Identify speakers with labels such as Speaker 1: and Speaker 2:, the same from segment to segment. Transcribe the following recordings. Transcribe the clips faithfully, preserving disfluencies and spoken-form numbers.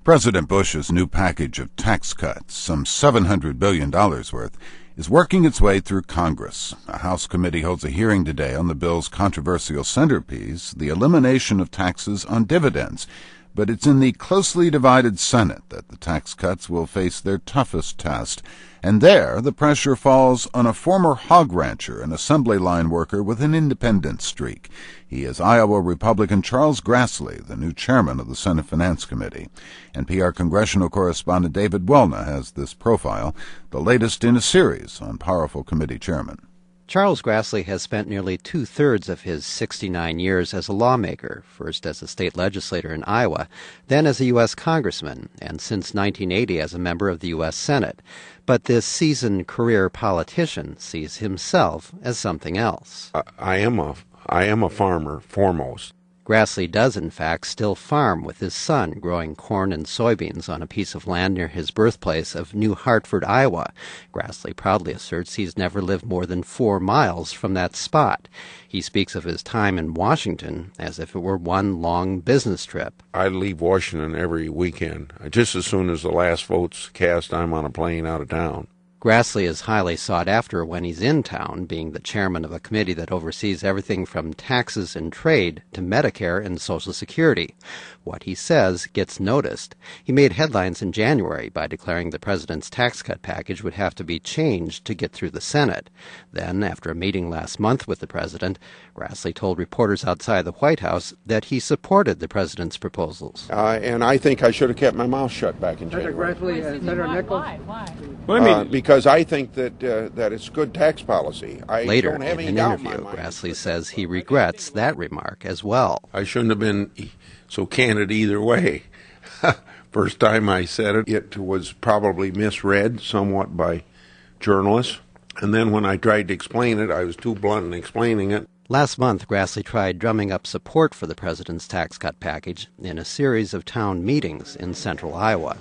Speaker 1: President Bush's new package of tax cuts, some seven hundred billion dollars worth, is working its way through Congress. A House committee holds a hearing today on the bill's controversial centerpiece, the elimination of taxes on dividends. But it's in the closely divided Senate that the tax cuts will face their toughest test. And there, the pressure falls on a former hog rancher and assembly line worker with an independent streak. He is Iowa Republican Charles Grassley, the new chairman of the Senate Finance Committee. N P R congressional correspondent David Welna has this profile, the latest in a series on powerful committee chairmen.
Speaker 2: Charles Grassley has spent nearly two-thirds of his sixty-nine years as a lawmaker, first as a state legislator in Iowa, then as a U S congressman, and since nineteen eighty as a member of the U S Senate. But this seasoned career politician sees himself as something else.
Speaker 3: I, I am a, I am a farmer, foremost.
Speaker 2: Grassley does, in fact, still farm with his son, growing corn and soybeans on a piece of land near his birthplace of New Hartford, Iowa. Grassley proudly asserts he's never lived more than four miles from that spot. He speaks of his time in Washington as if it were one long business trip.
Speaker 3: I leave Washington every weekend. Just as soon as the last vote's cast, I'm on a plane out of town.
Speaker 2: Grassley is highly sought after when he's in town, being the chairman of a committee that oversees everything from taxes and trade to Medicare and Social Security. What he says gets noticed. He made headlines in January by declaring the president's tax cut package would have to be changed to get through the Senate. Then, after a meeting last month with the president, Grassley told reporters outside the White House that he supported the president's proposals.
Speaker 3: Uh, and I think I should have kept my mouth shut back in January.
Speaker 4: Senator Grassley and Senator Nichols? Why? Why?
Speaker 3: Well, I mean, uh, because I think that uh, that it's good tax policy. I
Speaker 2: Later,
Speaker 3: don't have
Speaker 2: in
Speaker 3: any
Speaker 2: an
Speaker 3: doubt
Speaker 2: interview,
Speaker 3: in my mind.
Speaker 2: Grassley says he regrets that remark as well.
Speaker 3: I shouldn't have been so candid either way. First time I said it, it was probably misread somewhat by journalists. And then when I tried to explain it, I was too blunt in explaining it.
Speaker 2: Last month, Grassley tried drumming up support for the president's tax cut package in a series of town meetings in central Iowa.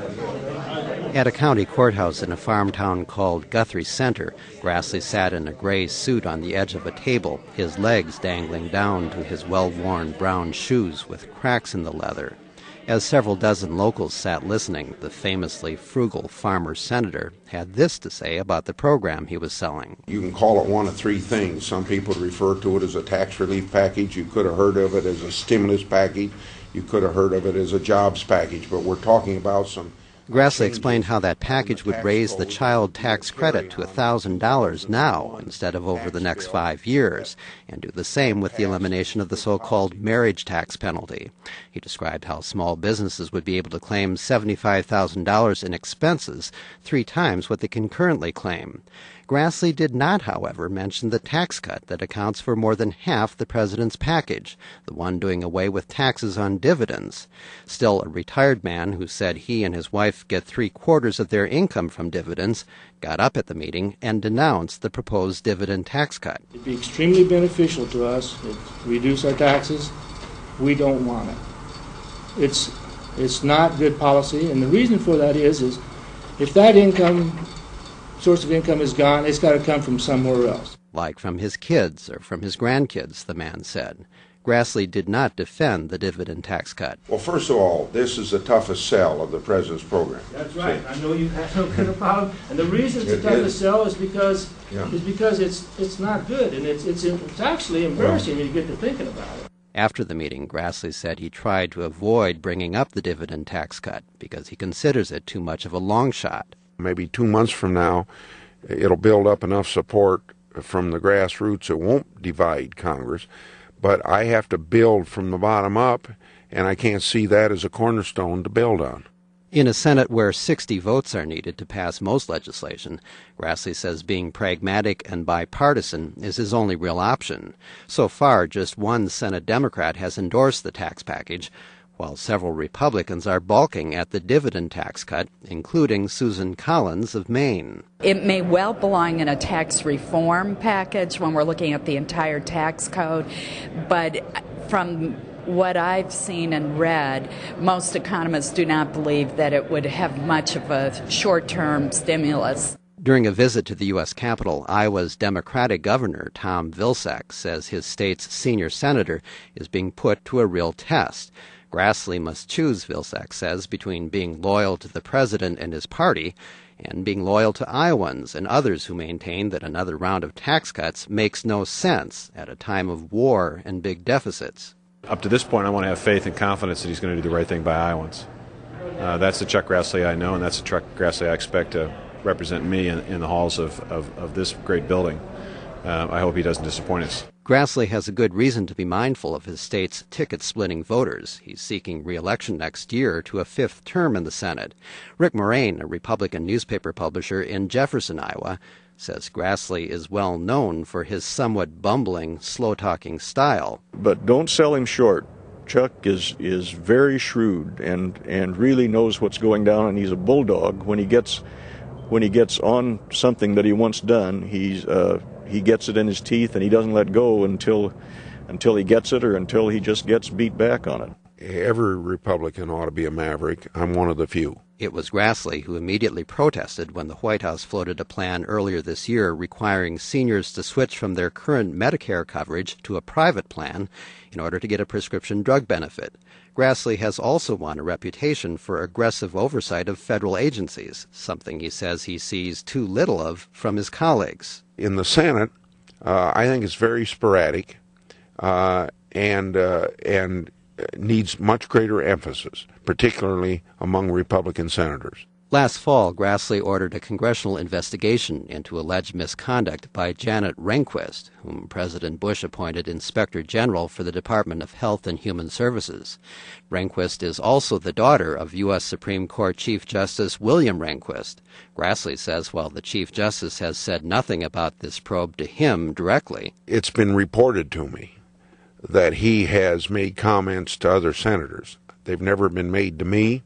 Speaker 2: At a county courthouse in a farm town called Guthrie Center, Grassley sat in a gray suit on the edge of a table, his legs dangling down to his well-worn brown shoes with cracks in the leather. As several dozen locals sat listening, the famously frugal farmer senator had this to say about the program he was selling.
Speaker 3: You can call it one of three things. Some people refer to it as a tax relief package. You could have heard of it as a stimulus package. You could have heard of it as a jobs package. But we're talking about some...
Speaker 2: Grassley explained how that package would raise the child tax credit to one thousand dollars now instead of over the next five years, and do the same with the elimination of the so-called marriage tax penalty. He described how small businesses would be able to claim seventy-five thousand dollars in expenses, three times what they can currently claim. Grassley did not, however, mention the tax cut that accounts for more than half the president's package, the one doing away with taxes on dividends. Still, a retired man who said he and his wife get three-quarters of their income from dividends got up at the meeting and denounced the proposed dividend tax cut.
Speaker 4: It'd be extremely beneficial to us to reduce our taxes. We don't want it. It's, it's not good policy, and the reason for that is, is if that income... source of income is gone, it's got to come from somewhere else.
Speaker 2: Like from his kids or from his grandkids, the man said. Grassley did not defend the dividend tax cut.
Speaker 3: Well, first of all, this is the toughest sell of the president's program.
Speaker 4: That's right. See? I know you have no kind of problem. And the reason it's it the toughest is. sell is because yeah. is because it's it's not good, and it's it's, it's actually embarrassing well, when you get to thinking about it.
Speaker 2: After the meeting, Grassley said he tried to avoid bringing up the dividend tax cut because he considers it too much of a long shot.
Speaker 3: Maybe two months from now, it'll build up enough support from the grassroots. It won't divide Congress, but I have to build from the bottom up, and I can't see that as a cornerstone to build on.
Speaker 2: In a Senate where sixty votes are needed to pass most legislation, Grassley says being pragmatic and bipartisan is his only real option. So far, just one Senate Democrat has endorsed the tax package, while several Republicans are balking at the dividend tax cut, including Susan Collins of Maine.
Speaker 5: It may well belong in a tax reform package when we're looking at the entire tax code, but from what I've seen and read, most economists do not believe that it would have much of a short-term stimulus.
Speaker 2: During a visit to the U S Capitol, Iowa's Democratic Governor Tom Vilsack says his state's senior senator is being put to a real test. Grassley must choose, Vilsack says, between being loyal to the president and his party and being loyal to Iowans and others who maintain that another round of tax cuts makes no sense at a time of war and big deficits.
Speaker 6: Up to this point, I want to have faith and confidence that he's going to do the right thing by Iowans. Uh, that's the Chuck Grassley I know, and that's the Chuck Grassley I expect to represent me in, in the halls of, of, of this great building. Uh, I hope he doesn't disappoint us.
Speaker 2: Grassley has a good reason to be mindful of his state's ticket-splitting voters. He's seeking re-election next year to a fifth term in the Senate. Rick Moraine, a Republican newspaper publisher in Jefferson, Iowa, says Grassley is well known for his somewhat bumbling, slow-talking style.
Speaker 7: But don't sell him short. Chuck is is very shrewd and, and really knows what's going down, and he's a bulldog. When he gets when he gets on something that he wants done, he's uh, he gets it in his teeth, and he doesn't let go until until he gets it or until he just gets beat back on it.
Speaker 3: Every Republican ought to be a maverick. I'm one of the few.
Speaker 2: It was Grassley who immediately protested when the White House floated a plan earlier this year requiring seniors to switch from their current Medicare coverage to a private plan in order to get a prescription drug benefit. Grassley has also won a reputation for aggressive oversight of federal agencies, something he says he sees too little of from his colleagues.
Speaker 3: In the Senate, uh, I think it's very sporadic uh, and uh, and needs much greater emphasis, particularly among Republican senators.
Speaker 2: Last fall, Grassley ordered a congressional investigation into alleged misconduct by Janet Rehnquist, whom President Bush appointed Inspector General for the Department of Health and Human Services. Rehnquist is also the daughter of U S Supreme Court Chief Justice William Rehnquist. Grassley says while the Chief Justice has said nothing about this probe to him directly,
Speaker 3: it's been reported to me that he has made comments to other senators. They've never been made to me.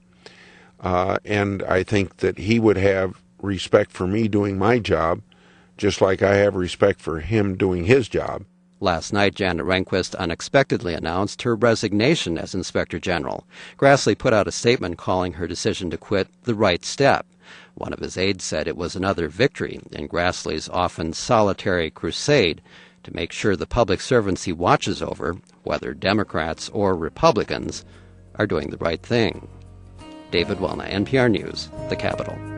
Speaker 3: Uh, and I think that he would have respect for me doing my job, just like I have respect for him doing his job.
Speaker 2: Last night, Janet Rehnquist unexpectedly announced her resignation as Inspector General. Grassley put out a statement calling her decision to quit the right step. One of his aides said it was another victory in Grassley's often solitary crusade to make sure the public servants he watches over, whether Democrats or Republicans, are doing the right thing. David Wellna, N P R News, The Capitol.